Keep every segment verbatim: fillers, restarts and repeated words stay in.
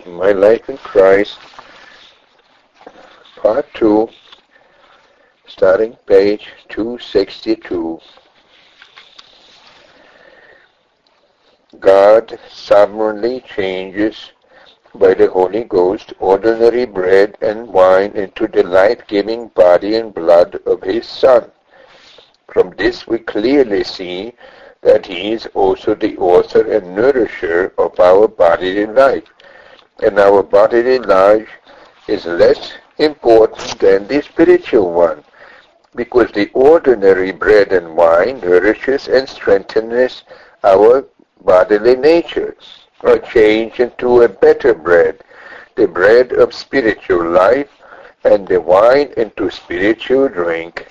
My Life in Christ, Part two, starting page two sixty-two. God sovereignly changes by the Holy Ghost ordinary bread and wine into the life-giving body and blood of His Son. From this we clearly see that He is also the author and nourisher of our bodily life, and our bodily life is less important than the spiritual one, because the ordinary bread and wine nourishes and strengthens our bodily nature, or change into a better bread, the bread of spiritual life, and the wine into spiritual drink.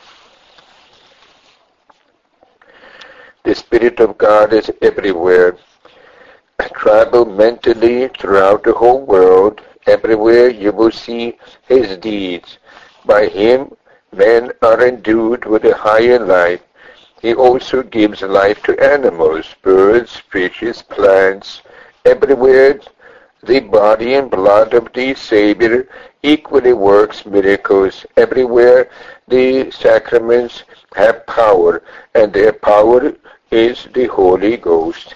The Spirit of God is everywhere. Travel mentally throughout the whole world. Everywhere you will see His deeds. By Him, men are endued with a higher life. He also gives life to animals, birds, fishes, plants. Everywhere the body and blood of the Savior equally works miracles. Everywhere the sacraments have power, and their power is the Holy Ghost.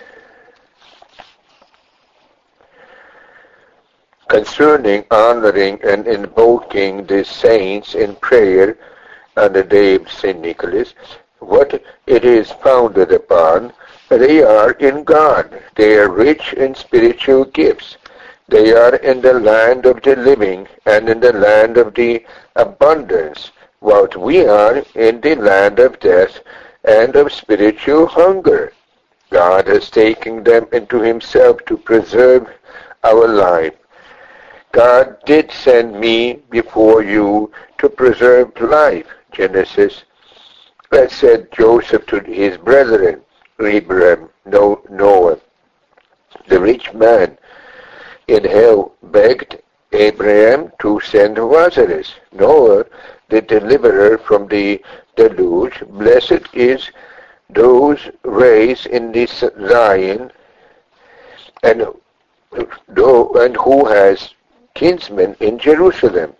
Concerning honoring and invoking the saints in prayer on the day of Saint Nicholas, what it is founded upon, they are in God. They are rich in spiritual gifts. They are in the land of the living and in the land of the abundance, while we are in the land of death and of spiritual hunger. God has taken them into Himself to preserve our life. God did send me before you to preserve life, Genesis. That said Joseph to his brethren, Abraham, Noah. The rich man in hell begged Abraham to send Lazarus. Noah, the deliverer from the deluge, blessed is those raised in this Zion, and, and who has kinsmen in Jerusalem.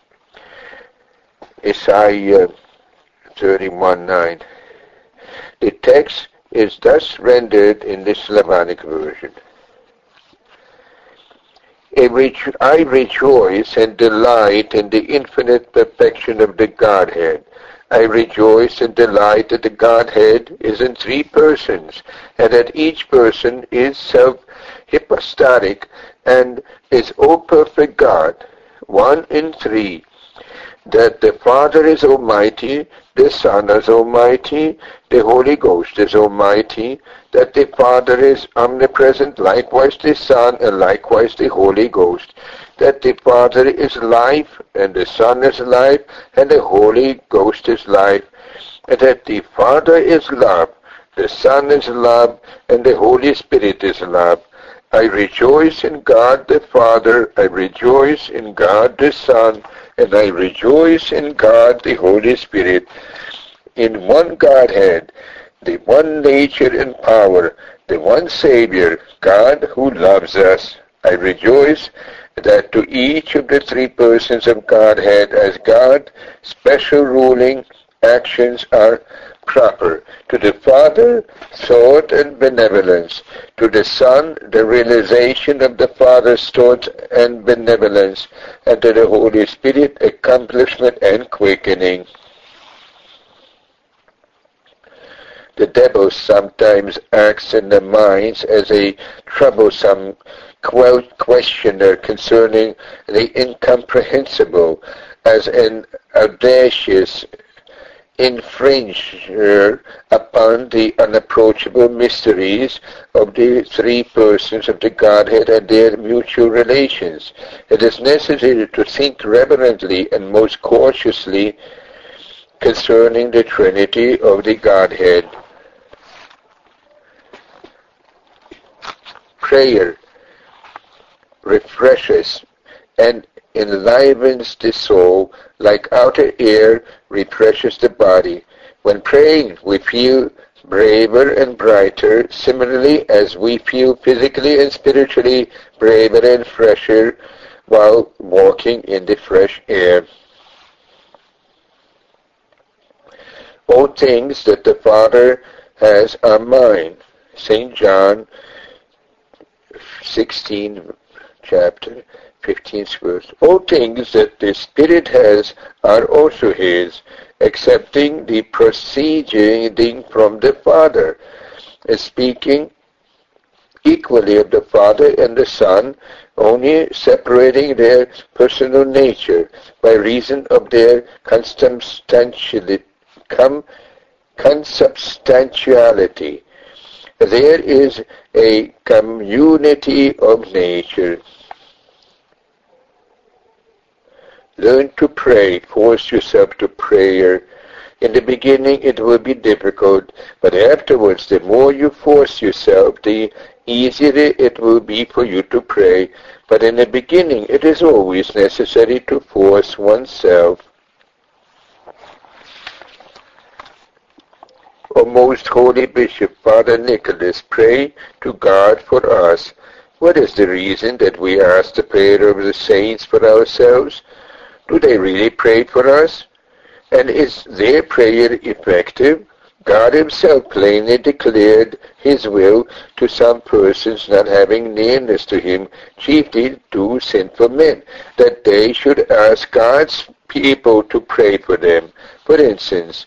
Isaiah thirty-one nine. The text is thus rendered in the Slavonic version. I rejoice and delight in the infinite perfection of the Godhead. I rejoice and delight that the Godhead is in three persons, and that each person is self-hypostatic and is O perfect God, one in three. That the Father is almighty, the Son is almighty, the Holy Ghost is almighty, that the Father is omnipresent, likewise the Son, and likewise the Holy Ghost, that the Father is life, and the Son is life, and the Holy Ghost is life, and that the Father is love, the Son is love, and the Holy Spirit is love. I rejoice in God the Father, I rejoice in God the Son, and I rejoice in God the Holy Spirit, in one Godhead, the one nature and power, the one Savior, God who loves us. I rejoice that to each of the three persons of Godhead as God, special ruling actions are proper. To the Father, thought and benevolence. To the Son, the realization of the Father's thought and benevolence. And to the Holy Spirit, accomplishment and quickening. The devil sometimes acts in the minds as a troublesome questioner concerning the incomprehensible, as an audacious infringer upon the unapproachable mysteries of the three persons of the Godhead and their mutual relations. It is necessary to think reverently and most cautiously concerning the Trinity of the Godhead. Prayer refreshes and enlivens the soul, like outer air refreshes the body. When praying, we feel braver and brighter, similarly as we feel physically and spiritually braver and fresher while walking in the fresh air. All things that the Father has are mine. Saint John sixteen, chapter fifteenth verse. All things that the Spirit has are also his, accepting the proceeding from the Father, speaking equally of the Father and the Son, only separating their personal nature by reason of their consubstantiality. Com- consubstantiality. There is a community of nature. Learn to pray. Force yourself to prayer. In the beginning it will be difficult, but afterwards the more you force yourself, the easier it will be for you to pray. But in the beginning it is always necessary to force oneself. O most holy Bishop, Father Nicholas, pray to God for us. What is the reason that we ask the prayer of the saints for ourselves? Do they really pray for us? And is their prayer effective? God himself plainly declared his will to some persons not having nearness to him, chiefly to sinful men, that they should ask God's people to pray for them. For instance,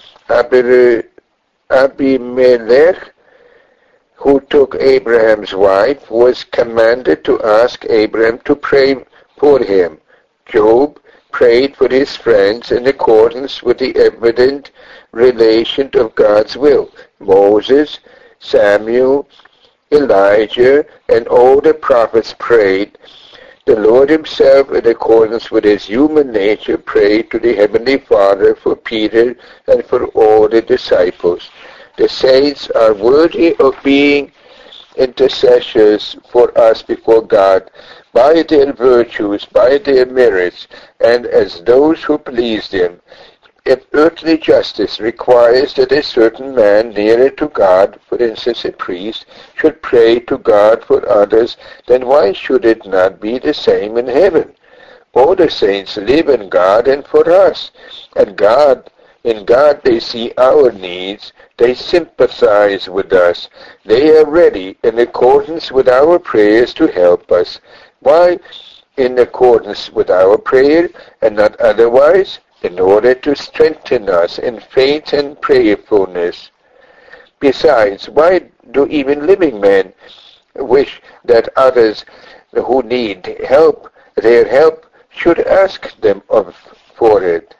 Abimelech, who took Abraham's wife, was commanded to ask Abraham to pray for him. Job prayed for his friends in accordance with the evident relation of God's will. Moses, Samuel, Elijah, and all the prophets prayed. The Lord himself, in accordance with his human nature, prayed to the Heavenly Father for Peter and for all the disciples. The saints are worthy of being intercessors for us before God by their virtues, by their merits, and as those who please them. If earthly justice requires that a certain man nearer to God, for instance a priest, should pray to God for others, then why should it not be the same in heaven? All the saints live in God and for us, and God, in God they see our needs, they sympathize with us, they are ready in accordance with our prayers to help us. Why in accordance with our prayer and not otherwise? In order to strengthen us in faith and prayerfulness. Besides, why do even living men wish that others who need help, their help, should ask them of, for it?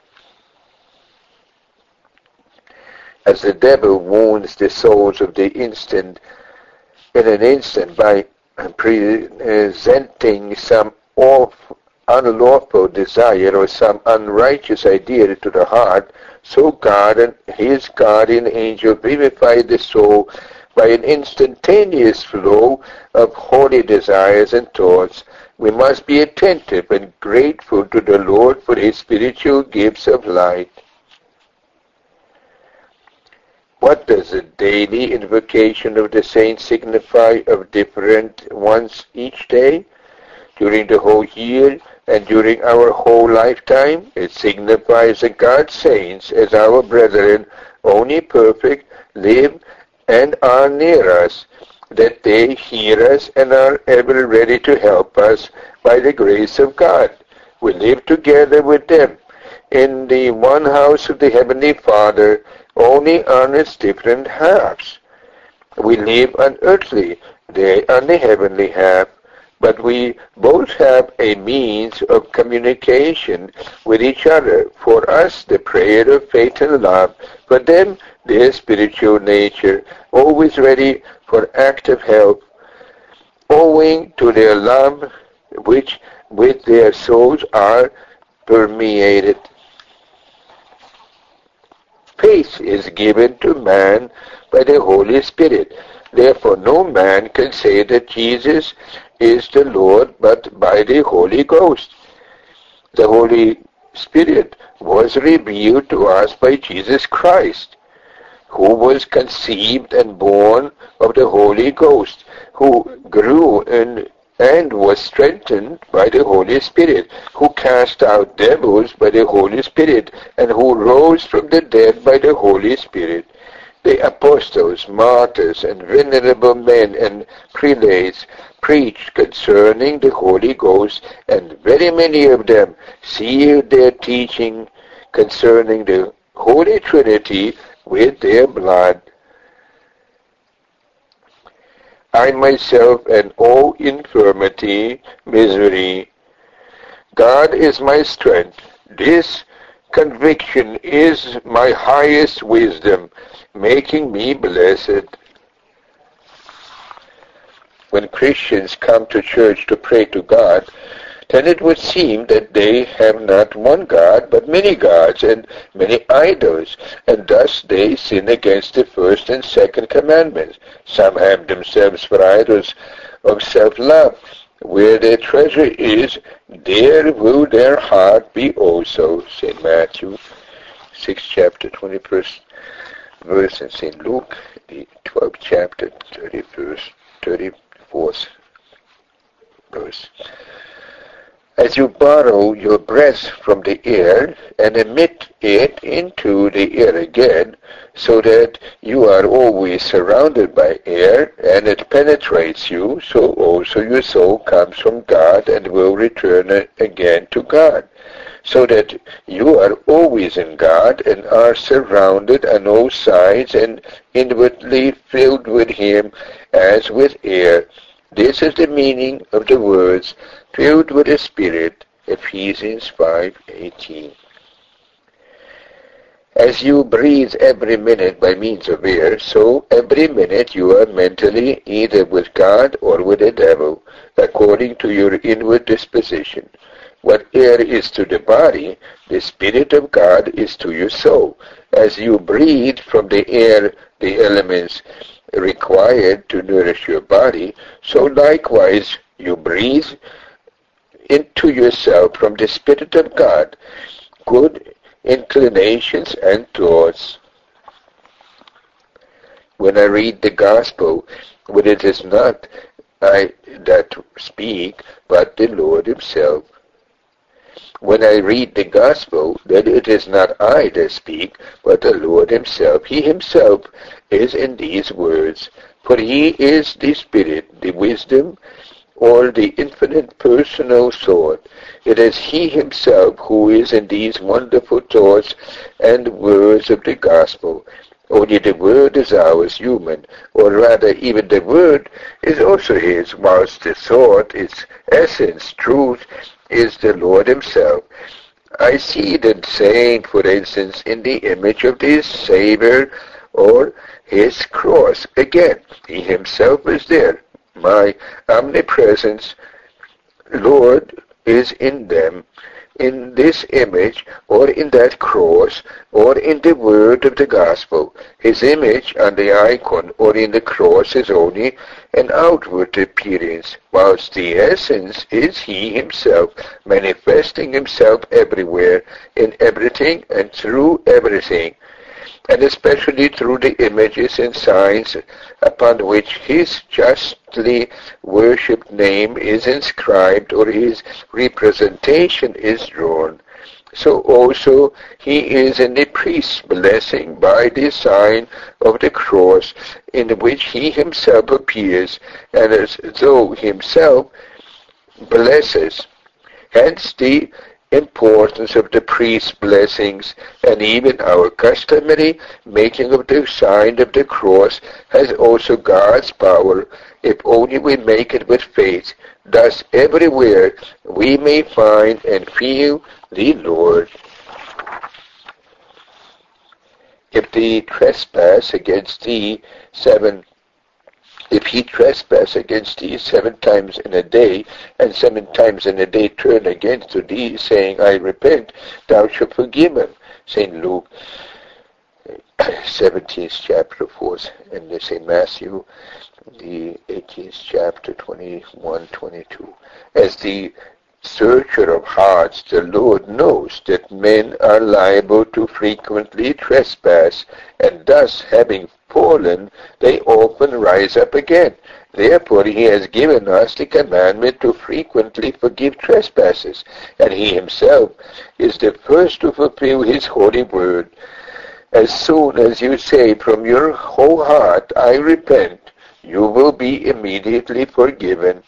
As the devil wounds the souls of the instant, in an instant by presenting some awful unlawful desire or some unrighteous idea to the heart, so God and his guardian angel vivify the soul by an instantaneous flow of holy desires and thoughts. We must be attentive and grateful to the Lord for his spiritual gifts of light. What does the daily invocation of the saints signify of different ones each day? During the whole year and during our whole lifetime, it signifies that God's saints, as our brethren, only perfect, live and are near us, that they hear us and are ever ready to help us by the grace of God. We live together with them in the one house of the Heavenly Father, only on its different halves. We live on earthly, they on the heavenly half, but we both have a means of communication with each other. For us, the prayer of faith and love. For them, their spiritual nature, always ready for active help, owing to their love, which with their souls are permeated. Faith is given to man by the Holy Spirit. Therefore, no man can say that Jesus is the Lord but by the Holy Ghost. The Holy Spirit was revealed to us by Jesus Christ, who was conceived and born of the Holy Ghost, who grew in and was strengthened by the Holy Spirit, who cast out devils by the Holy Spirit, and who rose from the dead by the Holy Spirit. The apostles, martyrs, and venerable men and prelates preached concerning the Holy Ghost, and very many of them sealed their teaching concerning the Holy Trinity with their blood. I myself and all infirmity, misery. God is my strength. This conviction is my highest wisdom, making me blessed. When Christians come to church to pray to God, then it would seem that they have not one God, but many gods and many idols, and thus they sin against the first and second commandments. Some have themselves for idols of self-love. Where their treasure is, there will their heart be also. Saint Matthew, sixth chapter, twenty-first verse, and Saint Luke, the twelfth chapter, thirty-first, thirty-fourth verse. As you borrow your breath from the air and emit it into the air again, so that you are always surrounded by air and it penetrates you, so also your soul comes from God and will return again to God, so that you are always in God and are surrounded on all sides and inwardly filled with Him as with air. This is the meaning of the words, filled with the Spirit, Ephesians five eighteen. As you breathe every minute by means of air, so every minute you are mentally either with God or with the devil, according to your inward disposition. What air is to the body, the Spirit of God is to your soul. As you breathe from the air the elements required to nourish your body, so likewise you breathe into yourself from the Spirit of God good inclinations and thoughts. When I read the Gospel, when it is not I that speak, but the Lord Himself. When I read the Gospel, then it is not I that speak, but the Lord Himself. He Himself is in these words, for He is the Spirit, the wisdom, or the infinite personal thought. It is He Himself who is in these wonderful thoughts and words of the Gospel. Only the word is ours, human, or rather even the word is also His, whilst the thought, its essence, truth, is the Lord Himself. I see the saint, for instance, in the image of the Savior or His cross. Again, He Himself is there. My omnipresence, Lord, is in them, in this image, or in that cross, or in the word of the Gospel. His image on the icon or in the cross is only an outward appearance, whilst the essence is He Himself, manifesting Himself everywhere, in everything and through everything, and especially through the images and signs upon which His justly worshipped name is inscribed or His representation is drawn. So also He is in the priest's blessing by the sign of the cross, in which He Himself appears, and as though Himself blesses. Hence the importance of the priest's blessings, and even our customary making of the sign of the cross has also God's power, if only we make it with faith. Thus everywhere we may find and feel the Lord. If the trespass against thee seven If he trespass against thee seven times in a day, and seven times in a day turn again to thee, saying, I repent, thou shalt forgive him. Saint Luke, seventeenth chapter, fourth, and Saint Matthew, the eighteenth chapter, twenty-one, twenty-two. As the Searcher of hearts, the Lord knows that men are liable to frequently trespass, and thus, having fallen, they often rise up again. Therefore he has given us the commandment to frequently forgive trespasses, and he himself is the first to fulfill his holy word. As soon as you say from your whole heart, I repent, you will be immediately forgiven.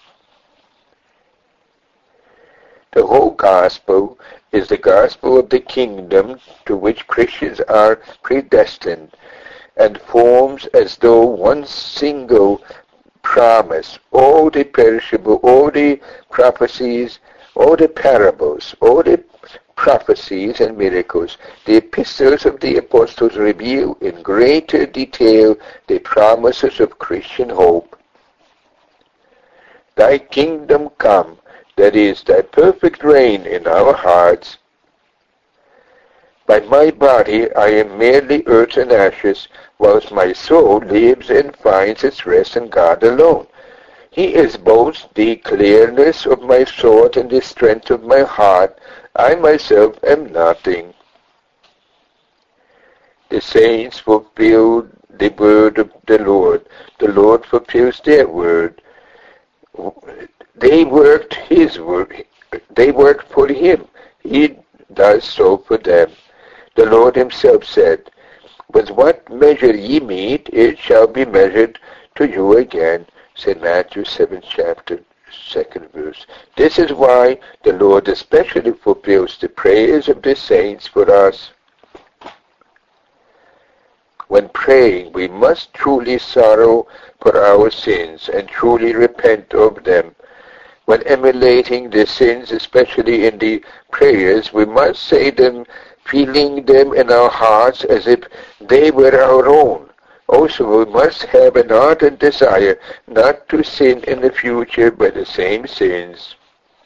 The whole gospel is the gospel of the kingdom to which Christians are predestined, and forms as though one single promise, all the perishable, all the prophecies, all the parables, all the prophecies and miracles. The epistles of the apostles reveal in greater detail the promises of Christian hope. Thy kingdom come, that is, thy perfect reign in our hearts. By my body I am merely earth and ashes, whilst my soul lives and finds its rest in God alone. He is both the clearness of my thought and the strength of my heart. I myself am nothing. The saints fulfill the word of the Lord. The Lord fulfills their word. They worked his work. They worked for him. He does so for them. The Lord himself said, with what measure ye meet, it shall be measured to you again. Saint Matthew seventh chapter, second verse. This is why the Lord especially fulfills the prayers of the saints for us. When praying, we must truly sorrow for our sins and truly repent of them. When emulating the sins, especially in the prayers, we must say them feeling them in our hearts as if they were our own. Also, we must have an ardent desire not to sin in the future by the same sins.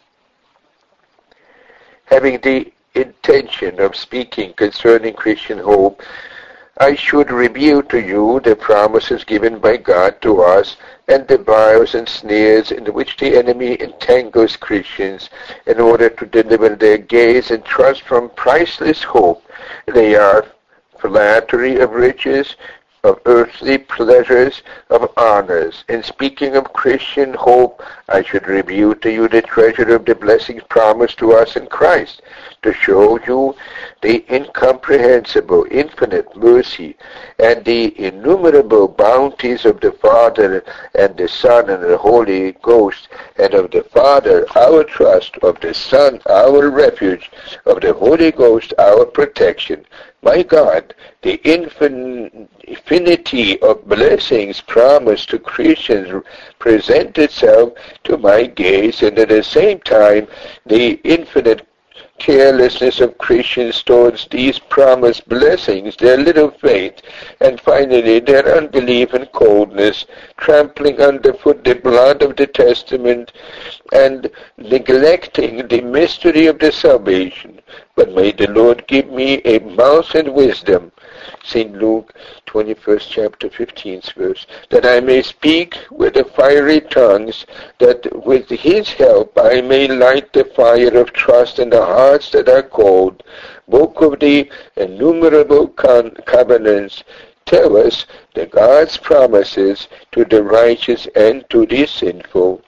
Having the intention of speaking concerning Christian hope, I should reveal to you the promises given by God to us and the bars and snares in which the enemy entangles Christians in order to deliver their gaze and trust from priceless hope. They are flattery of riches, of earthly pleasures, of honors. In speaking of Christian hope, I should reveal to you the treasure of the blessings promised to us in Christ, to show you the incomprehensible, infinite mercy and the innumerable bounties of the Father and the Son and the Holy Ghost, and of the Father our trust, of the Son our refuge, of the Holy Ghost our protection. My God, the infin- infinity of blessings promised to Christians present itself to my gaze, and at the same time the infinite carelessness of Christians towards these promised blessings, their little faith, and finally their unbelief and coldness, trampling underfoot the blood of the Testament and neglecting the mystery of the salvation. But may the Lord give me a mouth and wisdom, Saint Luke twenty-first chapter fifteenth verse, that I may speak with the fiery tongues, that with his help I may light the fire of trust in the hearts that are cold. Book of the innumerable con- covenants tell us the God's promises to the righteous and to the sinful.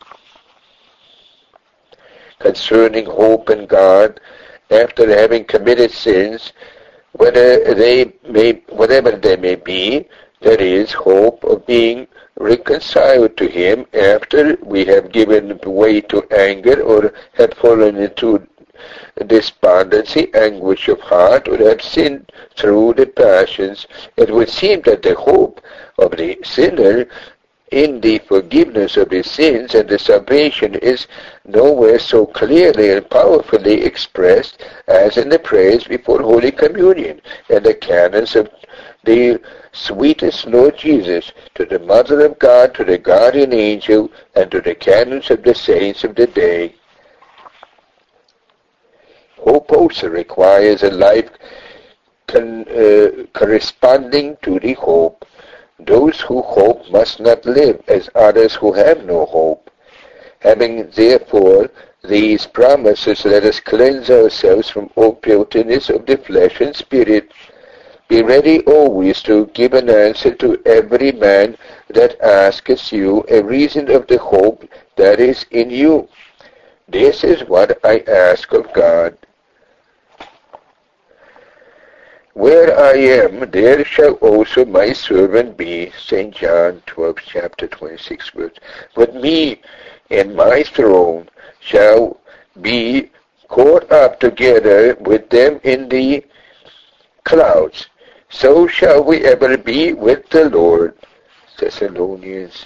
Concerning hope in God, after having committed sins, whether they may, whatever they may be, there is hope of being reconciled to him after we have given way to anger or have fallen into despondency, anguish of heart, or have sinned through the passions. It would seem that the hope of the sinner in the forgiveness of his sins and the salvation is nowhere so clearly and powerfully expressed as in the prayers before Holy Communion and the canons of the sweetest Lord Jesus, to the Mother of God, to the guardian angel, and to the canons of the saints of the day. Hope also requires a life con, uh, corresponding to the hope. Those who hope must not live as others who have no hope. Having therefore these promises, let us cleanse ourselves from all filthiness of the flesh and spirit. Be ready always to give an answer to every man that asketh you a reason of the hope that is in you. This is what I ask of God. Where I am, there shall also my servant be. Saint John twelve, chapter twenty-six, verse. But me and my throne shall be caught up together with them in the clouds. So shall we ever be with the Lord. Thessalonians.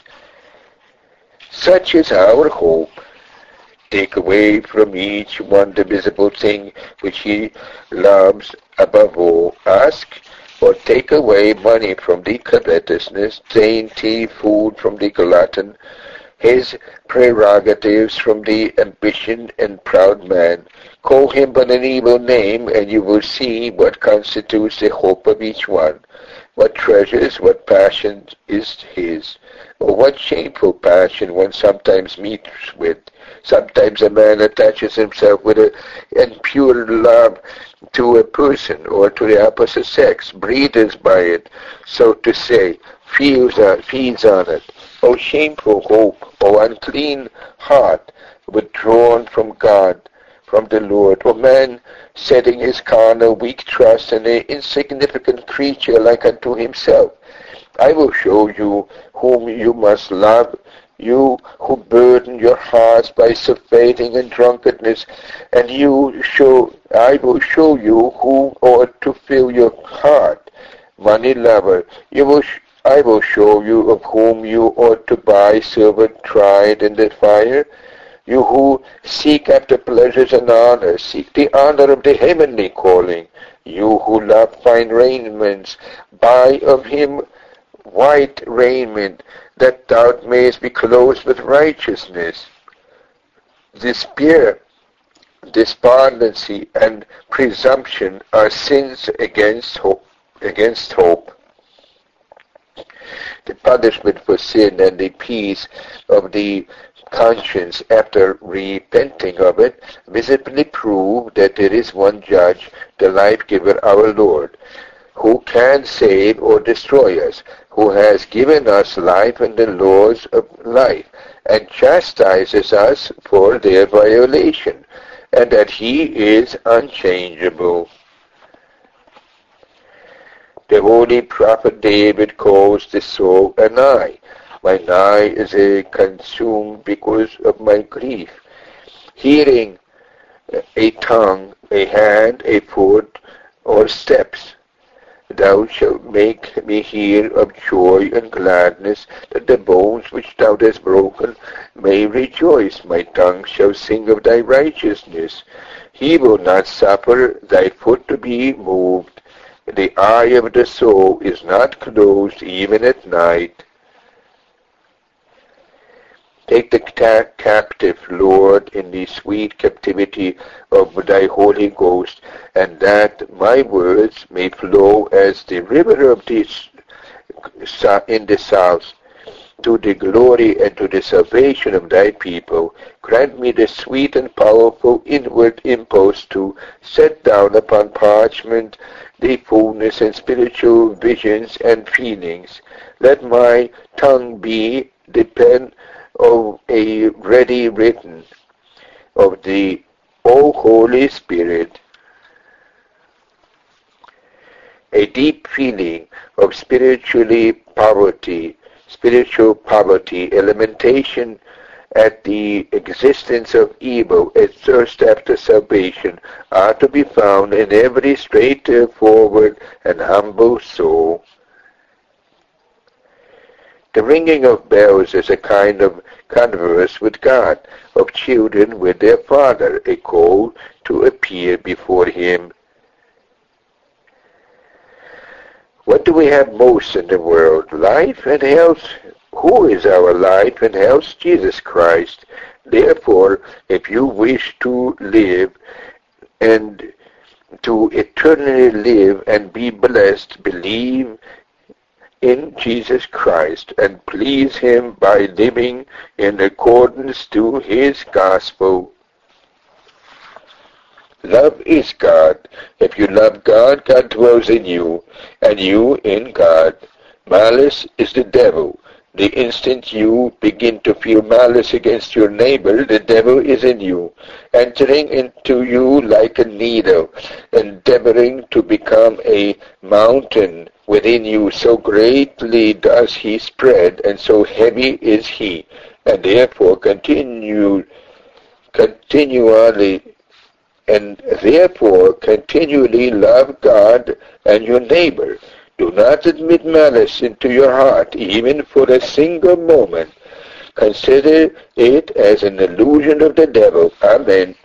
Such is our hope. Take away from each one the visible thing which he loves above all. Ask, or take away money from the covetousness, dainty food from the glutton, his prerogatives from the ambition and proud man. Call him by an evil name, and you will see what constitutes the hope of each one, what treasures, what passion is his, or what shameful passion one sometimes meets with. Sometimes a man attaches himself with an impure love to a person or to the opposite sex, breathes by it, so to say, feels on, feeds on it. O shameful hope, O unclean heart, withdrawn from God, from the Lord, O man setting his carnal weak trust in an insignificant creature like unto himself. I will show you whom you must love, you who burden your hearts by surfeiting and drunkenness, and you show, I will show you who ought to fill your heart. Money lover, you will sh- I will show you of whom you ought to buy silver tried in the fire. You who seek after pleasures and honor, seek the honor of the heavenly calling. You who love fine raiments, buy of him white raiment, that thou mayest be clothed with righteousness. Despair, despondency, and presumption are sins against hope. Against hope. The punishment for sin and the peace of the conscience after repenting of it visibly prove that there is one judge, the life-giver, our Lord, who can save or destroy us, who has given us life and the laws of life, and chastises us for their violation, and that he is unchangeable. The holy prophet David calls the soul an eye. Mine eye is a consumed because of my grief. Hearing, a tongue, a hand, a foot, or steps. Thou shalt make me hear of joy and gladness, that the bones which thou hast broken may rejoice. My tongue shall sing of thy righteousness. He will not suffer thy foot to be moved. The eye of the soul is not closed even at night. Take the ta- captive, Lord, in the sweet captivity of thy Holy Ghost, and that my words may flow as the river of the in the south, to the glory and to the salvation of thy people. Grant me the sweet and powerful inward impulse to set down upon parchment the fullness and spiritual visions and feelings. Let my tongue be the pen of a ready written of the O Holy Spirit. A deep feeling of spiritually poverty, spiritual poverty, a lamentation at the existence of evil, a thirst after salvation, are to be found in every straightforward and humble soul. The ringing of bells is a kind of converse with God, of children with their father, a call to appear before him. What do we have most in the world? Life and health. Who is our life and health? Jesus Christ. Therefore, if you wish to live and to eternally live and be blessed, believe in Jesus Christ and please Him by living in accordance to His gospel. Love is God. If you love God, God dwells in you, and you in God. Malice is the devil. The instant you begin to feel malice against your neighbor, the devil is in you, entering into you like a needle, endeavoring to become a mountain within you. So greatly does he spread, and so heavy is he, and therefore continue, continually, and therefore continually love God and your neighbor. Do not admit malice into your heart, even for a single moment. Consider it as an illusion of the devil. Amen.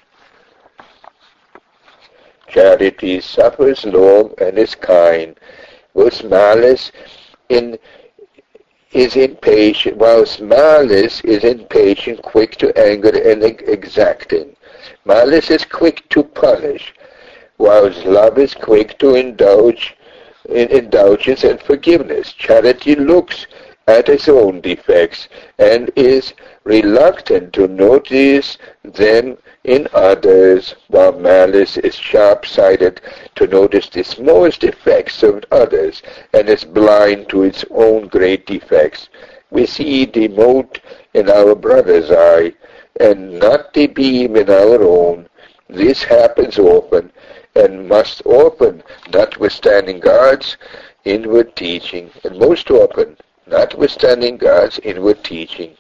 Charity suffers long and is kind, whilst malice in, is impatient, whilst malice is impatient, quick to anger and exacting. Malice is quick to punish, whilst love is quick to indulge in indulgence and forgiveness. Charity looks at its own defects and is reluctant to notice them in others, while malice is sharp-sighted to notice the smallest defects of others and is blind to its own great defects. We see the mote in our brother's eye and not the beam in our own. This happens often, and must often, notwithstanding God's inward teaching, and most often, notwithstanding God's inward teaching.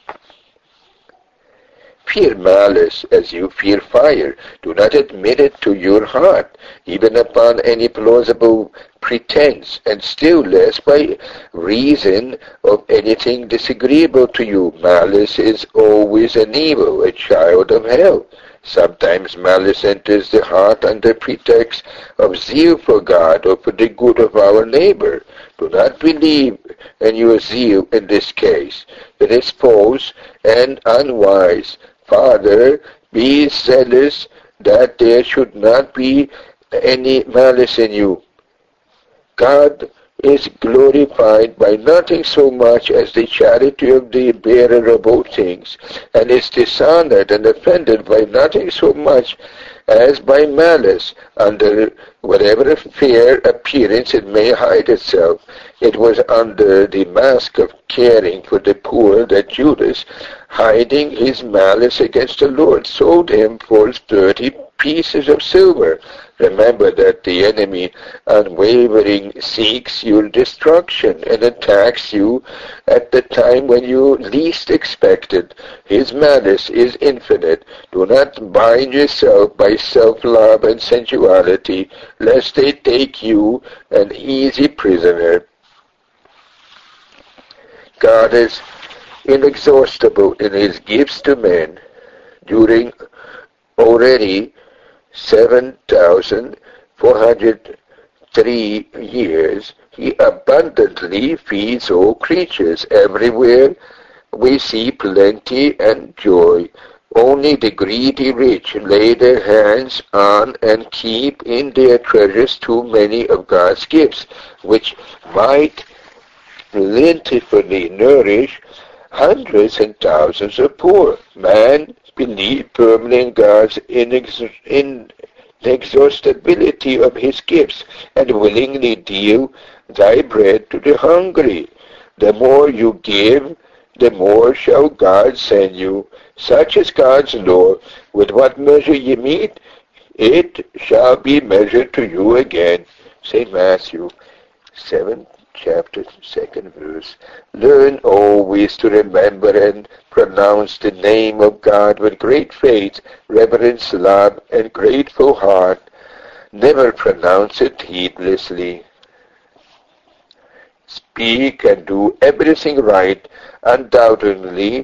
Fear malice as you fear fire. Do not admit it to your heart, even upon any plausible pretense, and still less by reason of anything disagreeable to you. Malice is always an evil, a child of hell. Sometimes malice enters the heart under pretext of zeal for God or for the good of our neighbor. Do not believe in your zeal in this case. It is false and unwise. Father, be zealous that there should not be any malice in you. God is glorified by nothing so much as the charity of the bearer of all things, and is dishonored and offended by nothing so much as by malice, under whatever fair appearance it may hide itself. It was under the mask of caring for the poor that Judas, hiding his malice against the Lord, sold him for thirty pieces of silver. Remember that the enemy unwavering seeks your destruction and attacks you at the time when you least expect it. His malice is infinite. Do not bind yourself by self-love and sensuality, lest they take you an easy prisoner. God is inexhaustible in his gifts to men. During already seven thousand four hundred three years, he abundantly feeds all creatures. Everywhere we see plenty and joy. Only the greedy rich lay their hands on and keep in their treasures too many of God's gifts, which might plentifully nourish hundreds and thousands of poor. Man believe firmly in God's inex- inexhaustibility of his gifts, and willingly deal thy bread to the hungry. The more you give, the more shall God send you. Such is God's law. With what measure ye meet, it shall be measured to you again. Saint Matthew seven, chapter second verse. Learn always to remember and pronounce the name of God with great faith, reverence, love, and grateful heart. Never pronounce it heedlessly. Speak and do everything right, undoubtedly,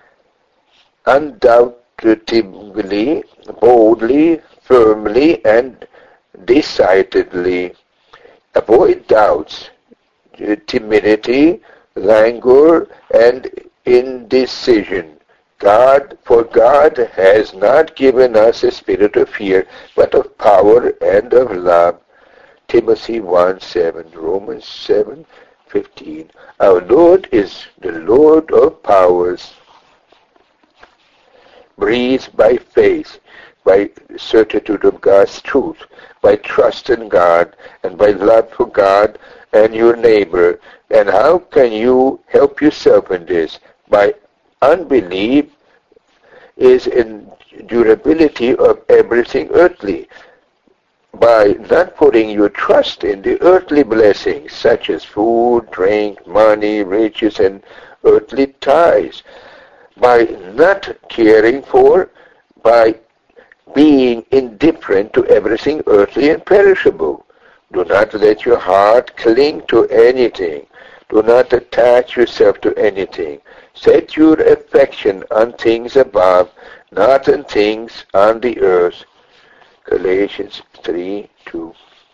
undoubtedly, boldly, firmly, and decidedly. Avoid doubts, timidity, languor, and indecision. God, for God has not given us a spirit of fear, but of power and of love. Timothy one seven, Romans seven fifteen. Our Lord is the Lord of powers. Breathed by faith, by certitude of God's truth, by trust in God, and by love for God and your neighbor. And how can you help yourself in this? By unbelief is in durability of everything earthly. By not putting your trust in the earthly blessings, such as food, drink, money, riches, and earthly ties. By not caring for, by being indifferent to everything earthly and perishable. Do not let your heart cling to anything. Do not attach yourself to anything. Set your affection on things above, not on things on the earth. Galatians three two.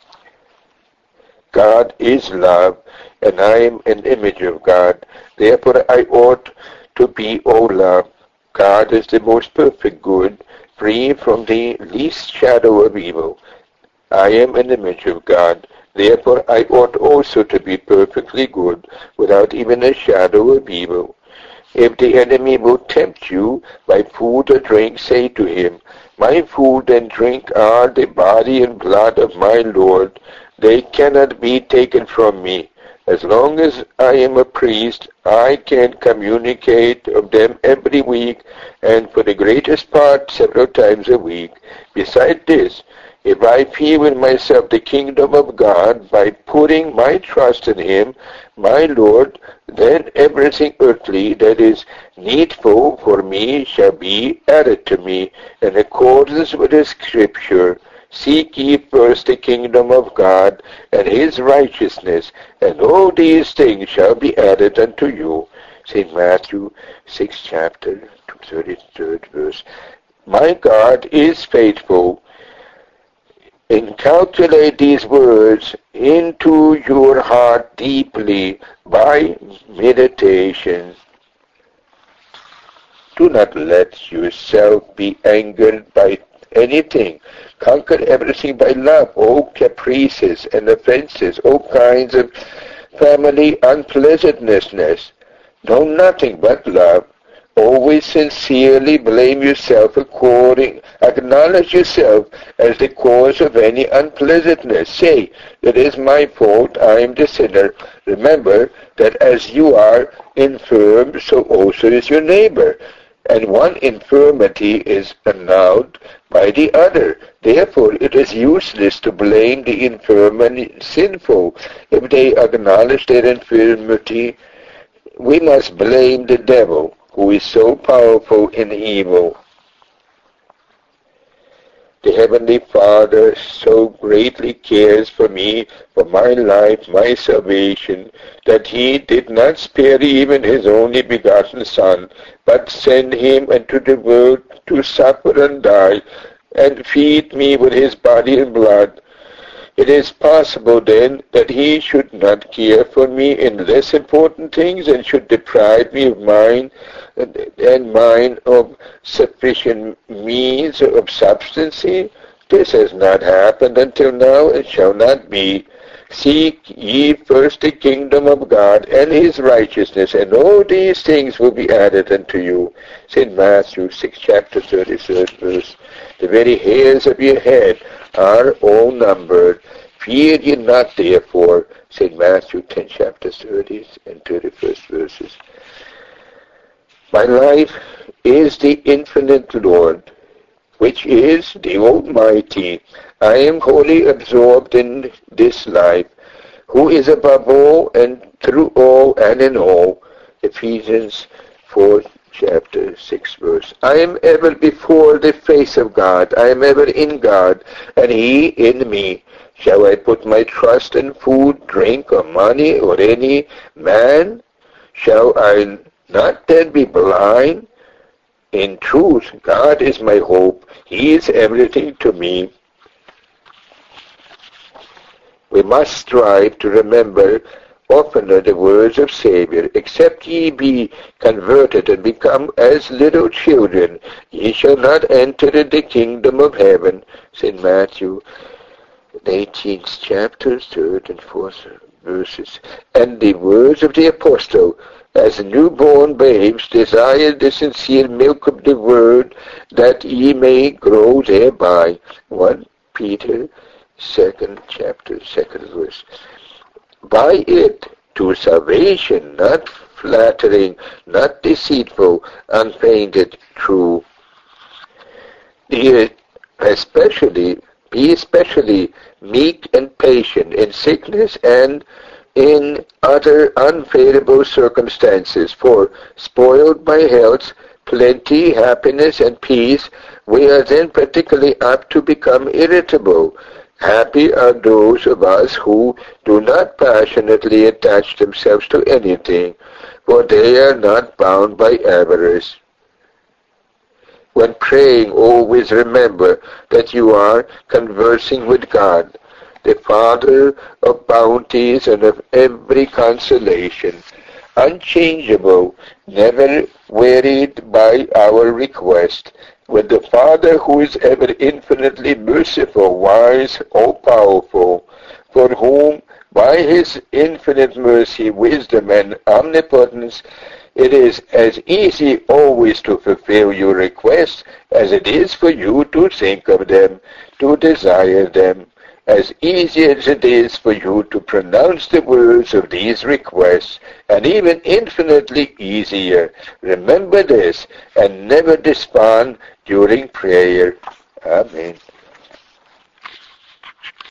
God is love, and I am an image of God. Therefore I ought to be all love. God is the most perfect good, free from the least shadow of evil. I am an image of God. Therefore I ought also to be perfectly good, without even a shadow of evil. If the enemy will tempt you by food or drink, say to him, My food and drink are the body and blood of my Lord. They cannot be taken from me. As long as I am a priest, I can communicate of them every week, and for the greatest part several times a week. Besides this, if I feel in myself the kingdom of God by putting my trust in him, my Lord, then everything earthly that is needful for me shall be added to me in accordance with the scripture. Seek ye first the kingdom of God and his righteousness, and all these things shall be added unto you. Saint Matthew sixth chapter, thirty-third verse. My God is faithful. Inculcate these words into your heart deeply by meditation. Do not let yourself be angered by anything. Conquer everything by love, all caprices and offenses, all kinds of family unpleasantness. Know nothing but love. Always sincerely blame yourself according, acknowledge yourself as the cause of any unpleasantness. Say, it is my fault, I am the sinner. Remember that as you are infirm, so also is your neighbor. And one infirmity is annulled by the other. Therefore, it is useless to blame the infirm and sinful. If they acknowledge their infirmity, we must blame the devil, who is so powerful in evil. The Heavenly Father so greatly cares for me, for my life, my salvation, that he did not spare even his only begotten Son, but sent him into the world to suffer and die, and feed me with his body and blood. It is possible, then, that he should not care for me in less important things, and should deprive me of mine and mine of sufficient means of substance. This has not happened until now, and shall not be. Seek ye first the kingdom of God and his righteousness, and all these things will be added unto you. Saint Matthew sixth chapter, thirty-third verse. The very hairs of your head are all numbered. Fear ye not, therefore. Saint Matthew tenth chapter, thirtieth and thirty-first verses. My life is the infinite Lord, which is the Almighty. I am wholly absorbed in this life, who is above all and through all and in all. Ephesians fourth chapter, sixth verse. I am ever before the face of God. I am ever in God, and he in me. Shall I put my trust in food, drink, or money, or any man? Shall I not then be blind? In truth, God is my hope. He is everything to me. We must strive to remember oftener the words of Savior. Except ye be converted and become as little children, ye shall not enter in the kingdom of heaven. Saint Matthew, the eighteenth chapter, third and fourth verses. And the words of the apostle, as newborn babes desire the sincere milk of the word, that ye may grow thereby. First Peter, second chapter, second verse. By it to salvation, not flattering, not deceitful, unfeigned, true. The especially be especially meek and patient in sickness and in other unfavorable circumstances, for spoiled by health, plenty, happiness, and peace, we are then particularly apt to become irritable. Happy are those of us who do not passionately attach themselves to anything, for they are not bound by avarice. When praying, always remember that you are conversing with God, the Father of bounties and of every consolation, unchangeable, never wearied by our request, with the Father who is ever infinitely merciful, wise, all-powerful, for whom, by his infinite mercy, wisdom, and omnipotence, it is as easy always to fulfill your requests as it is for you to think of them, to desire them, as easy as it is for you to pronounce the words of these requests, and even infinitely easier. Remember this, and never despond during prayer. Amen.